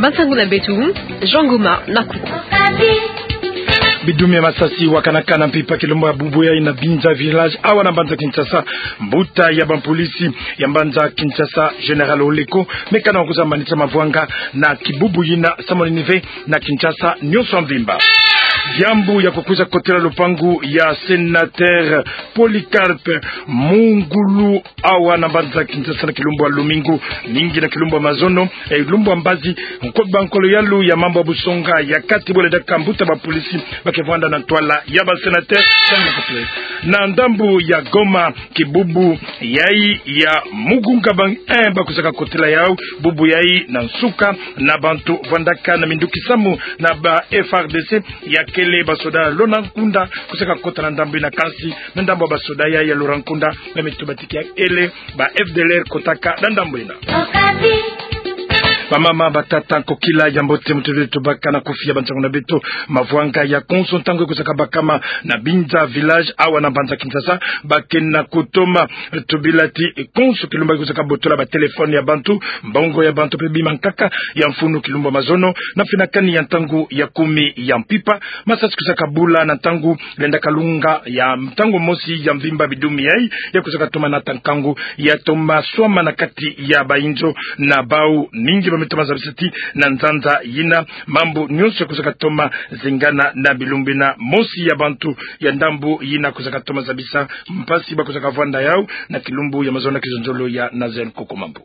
Bansangu na Betu, Jean Goma na Kuku. Bidumi ya masasi wakanakana mpipa kilombo ya Bubuya ina Binza village awa na Mbanza Kinshasa mbuta ya bampolisi ya Mbanza Kinshasa General Oleko mekana wakuza manita mavwanga na kibubu yina Samoninive na Kinshasa nyoso mvimba jambu ya kukuza kotela lupangu ya Senateur Polycarpe Mungulu awa na Mbanza Kinshasa na kilombo wa Lumingu mingi na kilombo wa Mazono kilombo wa Mbazi bankolo yalu ya mambo ya Busonga ya kati bole daka mbuta bapolisi bakevanda na twala ya ba Senateur na ndambu ya Goma kibubu yai ya Mugunga bang bakusaka kotela yao bubu yai na Nsuka na bantu vandaka na Mindukisamu na ba FRDC ya kele basoda lona nkunda kusaka kota na ndambu na kasi na ndambu basoda ya Lorankunda na mitubatiki ya ele ba FDLR kotaka na ndambu ina Mama batata kokila jambote mutule tubaka na kufia Bansangu na Beto mavwanga ya konso tango kusaka bakama na Binza village awa na Mbanza Kinshasa bakena kutoma tubilati konso kilumba kusaka botola ba telefone ya bantu mbongo ya bantu pebi mankaka ya mfunu kilumba Mazono na finakani ya tangu ya 10 ya mpipa masasi kusaka bula na tangu lenda kalunga ya tangu mosi ya mvimba bidumi yai ya kusaka toma na tankangu ya toma swama na kati ya bainjo na bau ningi mitoma zabisati na nzanza yina mambo nyonso kusaka toma zingana na bilumbi na mosi ya bantu ya ndambu yina kusaka toma zabisa mpasi ba kusaka vanda yao na kilumbu ya Mazona kizonzolo ya Nazen Kokomambo.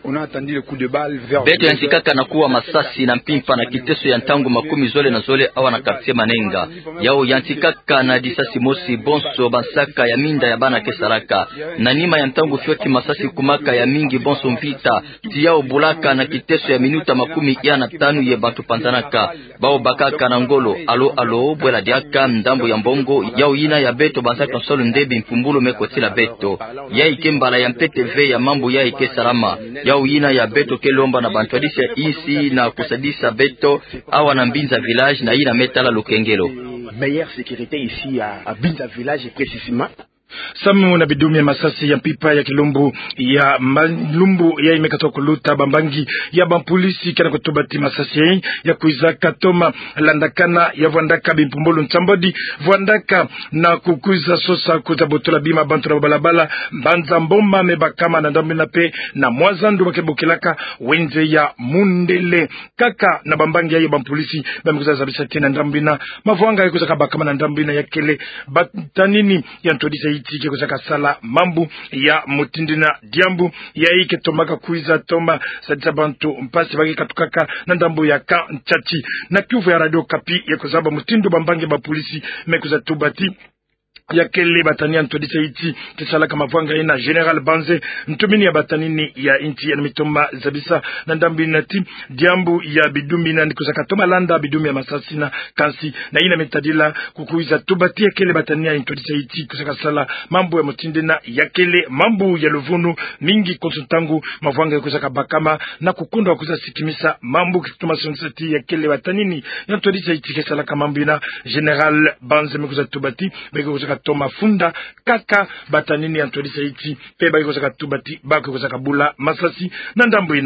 Beto yantikaka na kuwa masasi na mpimpa na kiteso ya ntangu makumi zole na zole awa na kartie Manenga yao yantikaka na disasi mosi bonso bansaka ya minda ya bana kesaraka na nima ya ntangu fyoki masasi kumaka ya mingi bonso mpita tiyao bulaka na kiteso ya minuta makumi ya na tanu ye bantu panzanaka bao bakaka na ngolo alo bwela diaka ndambo ya mbongo yao ina ya Beto bansaka nsolo ndebi mpumbulu mekotila Beto ya ikembala ya MPTV ya mambo ya ikesarama yao ina ya Beto kelomba na bantwadisha isi na kusadisa Beto awa na Mbinza village na ina metala Lukengelo meilleure sécurité ici à Binza village et précisément Samu na bidumi ya masasi ya pipa ya kilumbu ya malumbu ya imekatoa kuluta bambangi ya bampolisi kana kutubati masasi ya kuizaka toma landakana ya vwandaka bimpumbulu ntambodi vwandaka na kukuiza sosa kuzabotola bima bantu na balabala Mbanza mboma mebakama na ndambi na pe na mwazandu wakebukilaka wenze ya Mundele kaka na bambangi ya bampolisi bamekuza zabisa tena ndambi na mavwanga ya kuzaka bakama na ndambi na yakele batanini ya ntodisa itike kusaka sala mambu ya mutindina diambu ya ike tomaka kuiza toma sadisa bantu mpasi bagi katukaka na ndambu ya ka nchachi na kiuvu ya Radio Kapi ya kuzaba mutindu bambange ba polisi mekuza tubati ya kele batania ntodisa iti kisala kama vwanga ina General Banze mtumini ya batanini ya inti ya mitoma zabisa na ndambi nati diambu ya bidumi na nikusaka toma landa bidumi ya masasi na kansi na ina metadila kukuiza tubati ya kele batania ntodisa iti kusaka sala mambo ya mutindina ya kele mambo ya luvunu mingi konsultangu mavwanga ya kusaka bakama na kukunda wakuza sikimisa mambo kituma sonsati ya kele batanini ya ntodisa iti kisala kama mambo ina General Banze mekuza tubati beko kusaka toma funda kaka batanini antolisa iti pe bako kusaka tubati bako kusaka bula masasi na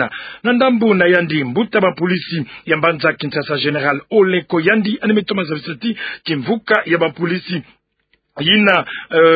ndambu na yandi mbuta ba polisi ya Mbanza Kinshasa General Oleko yandi animetoma zabisati kimvuka ya ba polisi yina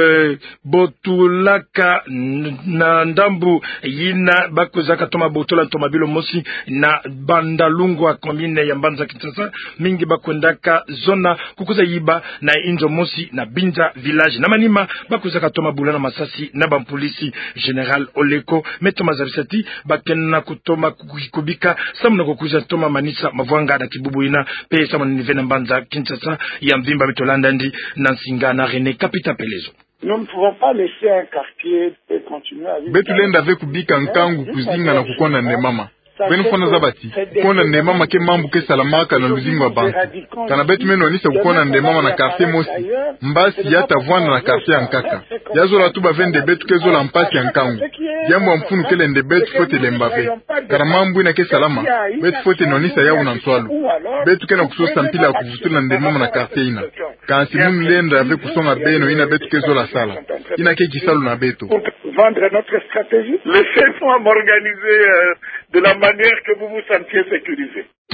botulaka na ndambu yina bakozaka toma botola toma bilo mosi na bandalungu komine ya Mbanza Kinshasa mingi bakwendaka zona kukuza yiba na injo mosi na Binza village na manima bakozaka toma bula na masasi na bampolisi General Oleko metoma zabisati bakena kutoma kubika samuna kukuza toma manisa mavwanga na kibubu ina pe samuna nive na Mbanza Kinshasa ya mvimba mitolanda ndi na Nsinga na René Kapita Pelezo. Nous ne pouvons pas laisser un quartier continuer à vivre. Betulenda ve kubika nkangu kuzinga na kukonda nemama. Benufona zabati. Kukonda nemama ke mambu ke salamaka na luzingo wa bantu. Kana betu meno anisa kukonda nemama na quartier mosi. Mbasi yata vwana na quartier ankaka. Yazo la tuba vende betu ke zola mpasi ankangu. Jambo mfunu kele nde betu fote lembave. Kana mambu ina ke salama. Betu fote nonisa ya unanswalu. Betu kena kusosa mpila kufutula nemama na quartier ina. Kansi munu lenda ave kusonga beno ina betu ke zola sala. Ina ke kisalu na betu. Vendre notre stratégie. Laissez-moi m'organiser de la manière que vous vous sentiez sécurisé.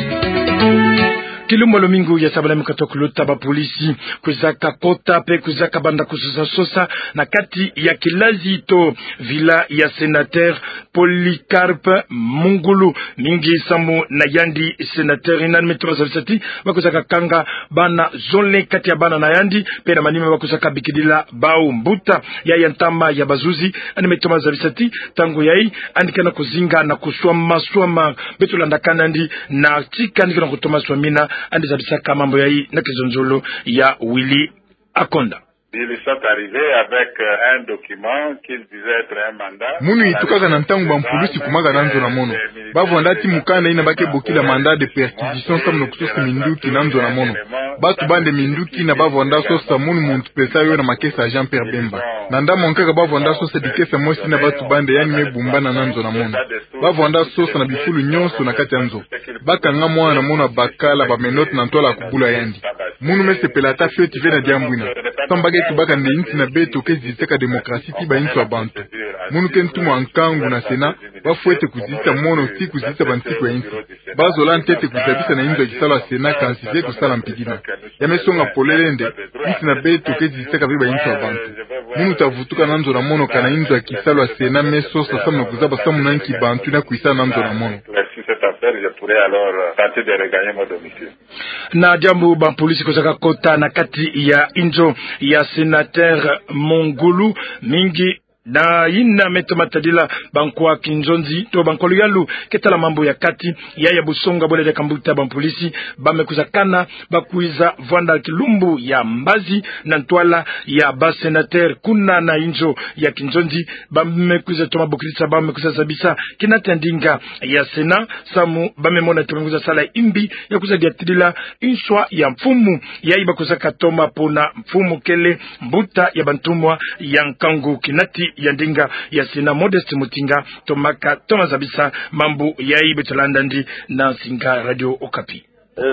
Kilumba lomingu ya sabala mikato kuluta ba polisi kuzaka kota pe kuzaka banda kususa sosa na kati ya kilazi to vila ya senateur Policarpe Mungulu mingi samu na yandi senateur inan metro zavsati bakuzaka kanga bana zone kati ya bana na yandi pe na manime bakuzaka bikidila bau mbuta ya yantama ya bazuzi ani metro zavsati tangu yai andikana kuzinga na kuswama betulanda kanandi na tika ndikana kutoma swamina andi zabisaka mambo yai na kizonzolo ya Willy Akonda. Ils sont arrivés avec un document qu'ils disaient être un mandat. Munu itukaga na ntangu ba mpolisi kumaga nanzo na mono. Bavu andati mukana ina bake bokila mandat de perquisition comme no kusosi minduki nanzo na mono. Batu bande minduki na bavu anda sosa munu muntu pesa yo na makesa Jean Pierre Bemba. Nanda monkaga bavu anda sosa dikesa mosi na batu bande yani mebumba na nanzo na mono. Bavu anda sosa na bifulu nyonso na kati anzo. Baka nga mwana mona bakala ba menote na ntola kubula yandi. Munu mese pelata feti vena diambwina. Tambage tubaka nde inti na beto keziseka demokrasi tiba inti wa bantu. Munu kentumu ankangu na sena, wafuete kuzita mono ti kuzita bantiku ya inti. Bazo la ntete kuzabisa na inzo ya kisalo wa sena kansize kusala mpigina. Yamesonga polelende, inti na beto keziseka viba inti wa bantu. Munu tavutuka nanzo na mono kana inzo ya kisalo wa sena meso sa samu na kuzaba samu na inki bantu na kuisa nanzo na mono. Na jambu ba polisi kozaka kota na kati ya injo ya senateur Mongulu mingi na ina meto matadila bankwa kinjonzi to bankolu yalu ketala mambo ya kati ya busonga bole de kambuta ban polisi bamekuzakana bakuiza vanda kilumbu ya mbazi na ntwala ya ba senateur kuna na injo ya kinjonzi bamekuza toma bokritsa bamekuza zabisa kinatandinga ya sena samu bamemona tumekuza sala imbi ya kuzadiatidila inswa ya mfumu ya iba kuzaka toma pona mfumu kele mbuta ya bantumwa ya nkangu kinati ya ndinga ya sina Modeste Mutinga tomaka Thomas Abisa mambu ya ibetolanda ndi na singa Radio Okapi.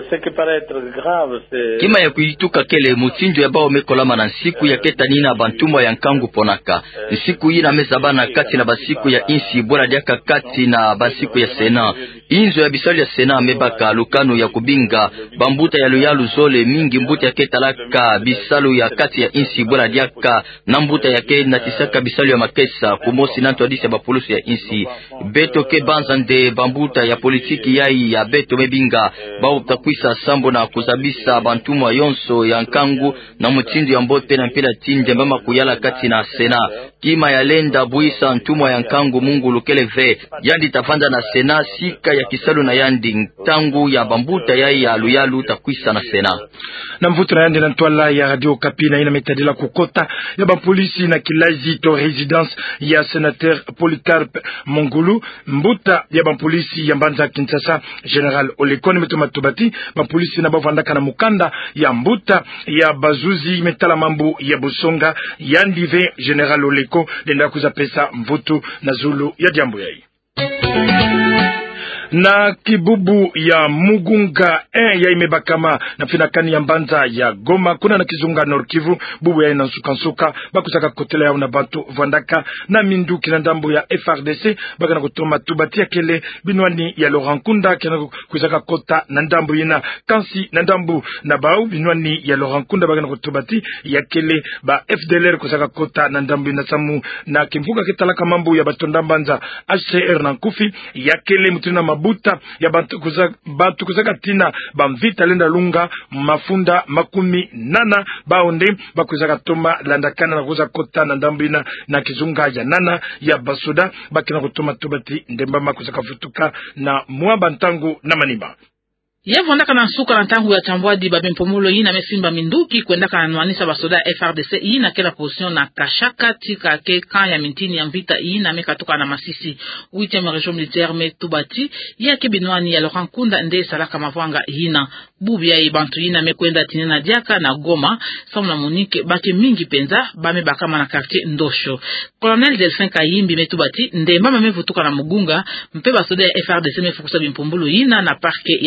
Kima ya kuituka kele mutinjo ya bao mekolama na siku ya keta nina bantumwa ya nkangu ponaka. Siku hii na meza na kati na basiku ya insi bora diaka kati na basiku ya sena. Inzo ya bisali ya sena mebaka lukano ya kubinga bambuta ya luyalu zole mingi mbuta ya ketalaka bisalu ya kati ya insi bora diaka na mbuta ya ke na tisaka bisalu ya makesa kumosi nanto adisi ya bapulusu ya insi. Beto ke banzande bambuta ya politiki yai ya beto mebinga bao takwisa sambo na kuzabisa bantumwa yonso ya nkangu na mutindu ya mbote na mpila tindi mbama kuyala kati na sena. Kima ya lenda buisa ntumwa ya nkangu mungu lukeleve yandi tafanda na sena sika ya kisalu na yandi tangu ya bambuta ya luyalu takwisa na sena. Na mvuto na yandi na ntwala ya Radio Okapi na ina metadila kukota ya bapolisi na kilazi to residence ya senateur Policarpe Mungulu mbuta ya bapolisi ya mbanza Kinshasa General Olekoni metoma tubati bapolisi na bavandaka na mukanda ya mbuta ya bazuzi metala mambu ya busonga yandi ve General Oleko lenda kuza pesa mvutu na zulu ya jambo yai. Na kibubu ya Mugunga ya imebakama na finakani ya mbanza ya Goma kuna na kizunga Nord Kivu bubu ya ina nsuka bakusaka kotela ya unabantu vandaka na minduki na ndambo ya FRDC baka na kutoma tubatia kele binwani ya Laurent Nkunda kena kusaka kota na ndambo ina kansi na ndambo na bau binwani ya Laurent Nkunda baka na kutubati ya kele ba FDLR kusaka kota na ndambo ina samu na kimfuka kitalaka mambo ya batonda mbanza HCR na nkufi ya kele mutuna buta ya bantu kuzaka tina bamvita lenda lunga mafunda makumi nana baonde bakuzaka toma landakana na kuza kota na ndambina na kizunga ya nana ya basoda bakina kutoma tubati ndemba makuzaka futuka na mwamba ntangu na maniba. Yevondaka na nsuka na ntangu ya chambwadi babempomulo ina mesimba minduki kwendaka na nwanisa basoda FRDC ina kela position na kashaka tika ke kan ya mintini ya mvita ina mekatoka na Masisi 8e région militaire metubati ya kebinwani ya Laurent Nkunda nde salaka mavwanga ina bubi ya ibantu ina mekwenda tinena diaka na Goma samu na Monique bake mingi penza bame bakama na quartier Ndosho. Colonel Delphin Kayimbi metubati nde mbama mevutuka na Mugunga mpe basoda ya FRDC mefukusa bimpomulo ina na parke ya Viro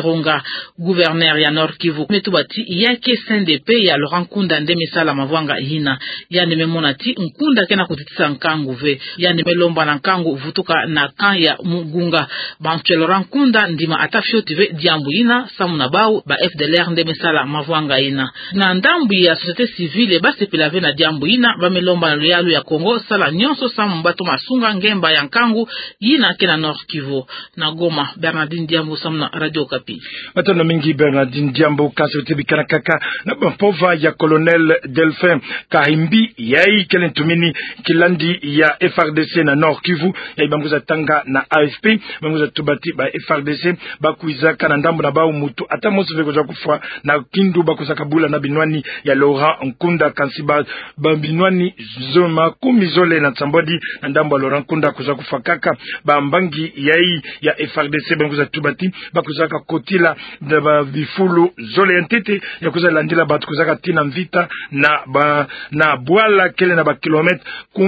Virunga. Gouverneur ya Nord Kivu metubati yake CNDP ya Laurent Nkunda ndeme sala mavwanga hina ya ndeme monati Nkunda kena kutitisa nkangu ve ya ndeme lomba na nkangu vutuka na kan ya Mugunga bantu Laurent Nkunda ndima atafio tive diambu ina samu na bau ba FDLR ndeme sala mavwanga ina na ndambu ya société civile basi pilave na diambu ina bamelomba na luyalu ya Kongo sala nyonso samu mbato masunga ngemba ya nkangu yina kena Nord Kivu. Na Goma, Bernardine Diambo samna Radio Kapi. Matano mingi Bernardine Diambo kasi utebikana kaka na bampova ya Colonel Delphin Kahimbi yai kelen tumini kilandi ya FRDC na Nord Kivu ya ibanguza tanga na AFP banguza tubati ba FRDC bakuizaka na ndambo na bao mutu ata mosu veko kufa na kindu bakuza kabula na binwani ya Laurent Nkunda kansiba binwani zoma kumizole na tsambodi na ndambo ya Laurent Nkunda kuza kufa kaka bambangi yai ya FRDC banguza tubati bakuzaka kotila da bifulu zole entete ya kuza landila batu kuzaka tina mvita na bwala kele na kilometre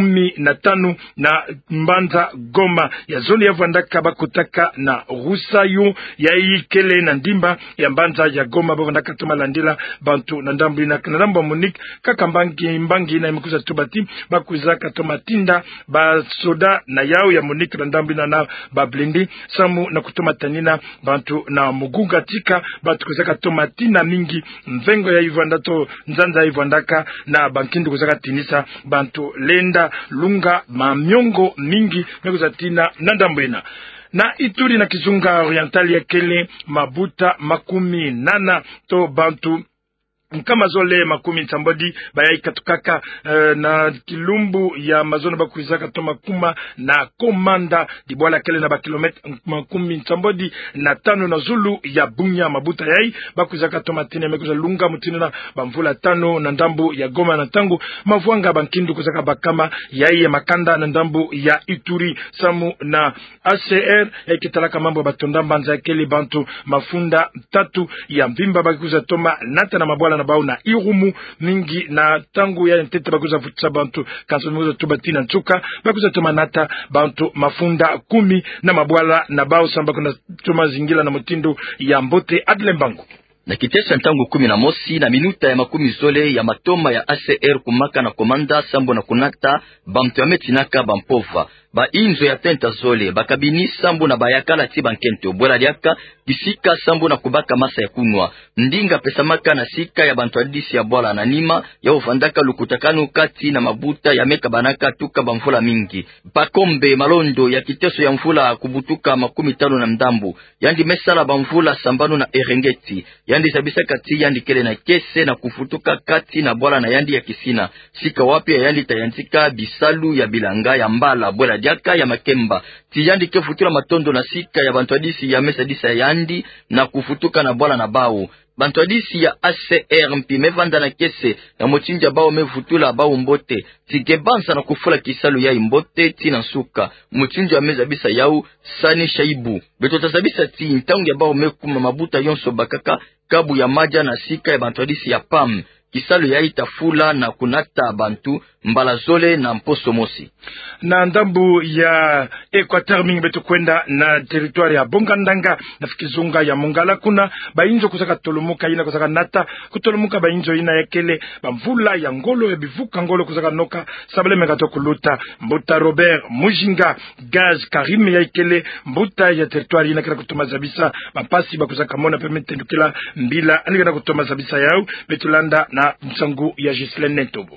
15 na Mbanza Goma ya zone ya Vandaka bakutaka na Rusayo yai kele na ndimba ya Mbanza ya Goma bakundaka tuma landila bantu na ndambu na ndambu Monique kaka mbangi na imekuza tubati bakuzaka tomatinda ba soda na yao ya Monique na ndambu na ba blindi samu na kutuma tanina bantu na Mugunga tika batu kuzaka tomatina mingi mvengo ya Ivandato nzanza Ivandaka na bankindu kuzaka tinisa bantu lenda lunga mamiongo mingi mekuza tina nandambwena na Ituri na Kizunga Oriental ya kele mabuta 80 to bantu kama zole makumi tsambodi bayai katukaka na kilumbu ya mazona bakuizaka to makuma na komanda dibwala kele na bakilometre makumi tsambodi na tano na Zulu ya Bunya mabuta yai bakuizaka to matine mekuza lunga mutine na bamvula tano na ndambu ya Goma na tangu mavwanga bankindu kuzaka bakama yai ya makanda na ndambu ya Ituri samu na ACR ya kitalaka mambo batonda mbanza kele bantu mafunda tatu ya mbimba bakuza toma nata na mabwala na bao na Irumu mingi na tangu ya ntete bakuza futsa bantu kanso tubatina nchuka bakuza tomanata bantu mafunda 10 na mabwala na bao samba kuna tuma zingila na mutindo ya Mbote Adlembangu na kitesa ntangu 11 na minuta ya makumi zole ya matoma ya ACR kumaka na komanda sambo na kunata bantu ya metinaka bampova ba inzo ya tenta zole bakabini sambo na bayakala ti bankente obwela liaka kisika sambo na kubaka masa ya kunwa ndinga pesa maka na sika ya bantu adisi ya bwala na nima ya ufandaka lukutakano kati na mabuta ya meka banaka tuka bamvula mingi pakombe malondo ya kiteso ya mvula kubutuka 15 na mdambu yandi mesala bamvula sambano na Erengeti yandi sabisa kati yandi kele na kese na kufutuka kati na bwala na yandi ya kisina sika wapi ya yandi tayantika bisalu ya bilanga ya mbala bwela diaka ya makemba tiyandi ke futura matondo na sika ya bantu adisi ya mesa disa yandi na kufutuka na bwala na bao bantu adisi ya ACR mpi mevanda na kese na mochinja bao mefutula bao Mbote tigebansa na kufula kisalu ya Mbote tina nsuka mochinja ya meza bisa yau Sani Shaibu beto tasabisa ti ntangu ya bao mekuma mabuta yonso bakaka kabu ya maja na sika ya bantu adisi ya PAM kisalu ya itafula na kunata bantu mbalazole na mposo mosi na ndambu ya Equateur mingi betu kwenda na territoire ya Bongandanga na fikizunga ya Mongala kuna bainjo kusaka tolumuka ina kusaka nata kutolumuka bainjo ina yakele bamvula ya ngolo ya bivuka ngolo kusaka noka sabale megato kuluta Mbuta Robert Mujinga Gaz Karim ya yakele Mbuta ya territoire ina kila kutuma zabisa mapasi bakusaka mona permite ndukila mbila anikana kutuma zabisa yao betulanda na msangu ya Gislaine Ntobo.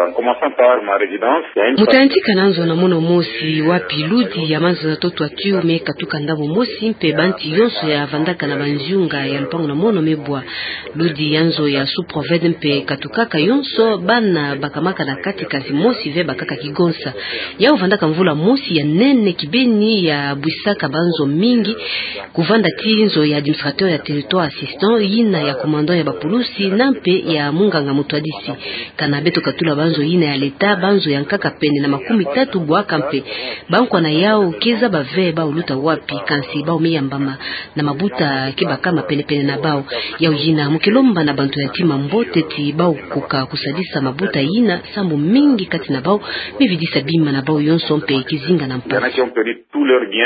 Mutaantika nanzo na mono mosi wapi ludi ya manzo na toto akiu meka tuka ndabo mosi mpe banti yonso ya vandaka na banjunga ya lupango na mono mebwa ludi yanzo ya suproved mpe katukaka yonso bana bakamaka na kati kasi mosi ve bakaka kigonsa ya vandaka mvula mosi ya nene kibeni ya bwisaka banzo mingi kuvanda tinzo ya administrateur ya territoire assistant yina ya commandant ya bapulusi na mpe ya munganga mutwadisi kana beto katula banzo yina ya leta banzo ya nkaka pene na 13 bwaka mpe bankwa na yao keza bave ba uluta wapi kansi ba umeya mbama na mabuta kibaka mapene pene na bao ya ujina mukilomba na bantu yatima Mbote ti bao kuka kusadisa mabuta yina sambu mingi kati na bao mividisa bima na bao yonso mpe kizinga na mpasi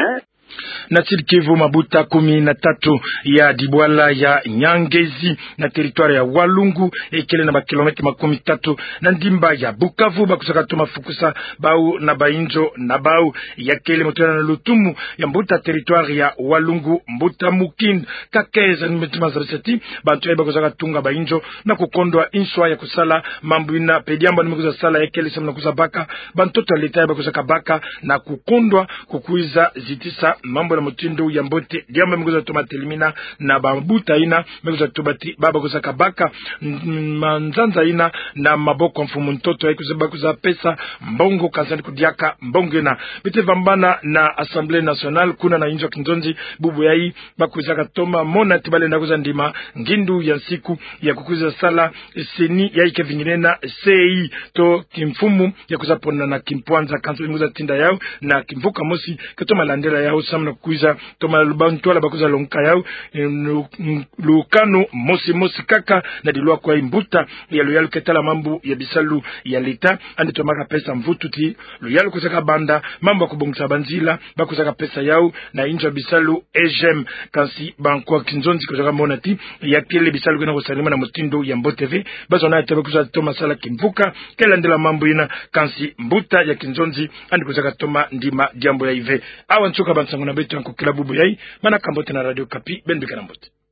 Na Kivu Mabuta 13 ya Dibwala ya Nyangezi na teritwari ya Walungu ekele na bakilometi 30 na ndimba ya Bukavu bakusaka tuma fukusa bau na bainjo na bau ya kele motona na Lutumu ya Mbuta teritwari ya Walungu Mbuta Mukind kakeza nimetima zarisati bantu eba kusaka tunga bainjo na kukondwa inswa ya kusala mambuina pediamba nimekuza sala ekele semna kusabaka bantoto alita eba kusaka baka na kukondwa kukuiza zitisa mambo na mutindo ya mbote diamba mekuza tomate limina na bambuta ina mekuza tobati baba kusaka baka manzanza ina na maboko mfumu mtoto haikuza kuza pesa mbongo kazani kudiaka mbongo na bite vambana na Assemblée Nationale kuna na injo kinzonzi bubu yai bakuzaka toma mona tibale na kuza ndima ngindu ya siku ya kukuza sala seni yai kevingine na sei to kimfumu ya kuzapona na kimpwanza kanzo imuza tinda yao na kimvuka mosi ketoma landela yao samna kuiza toma lubantola bakuza lonka yao lukano mosi kaka na dilwa kwa imbuta ya loyalu ketala mambu ya bisalu ya leta andi tomaka pesa mvututi loyalu kusaka banda mambo ya kubongisa banzila bakusaka pesa yao na inja bisalu ejem kansi bankwa kinzonzi kusaka monati ya kele bisalu kuna kusalima na mutindo ya mboteve bazo na tebe kusaka toma sala kimvuka kela ndela mambo ina kansi mbuta ya kinzonzi andi kusaka toma ndima jambo ya ive awa nchuka bansangu na betu yanku kila bubu yai mana kambote na Radio Kapi benbika na mbote.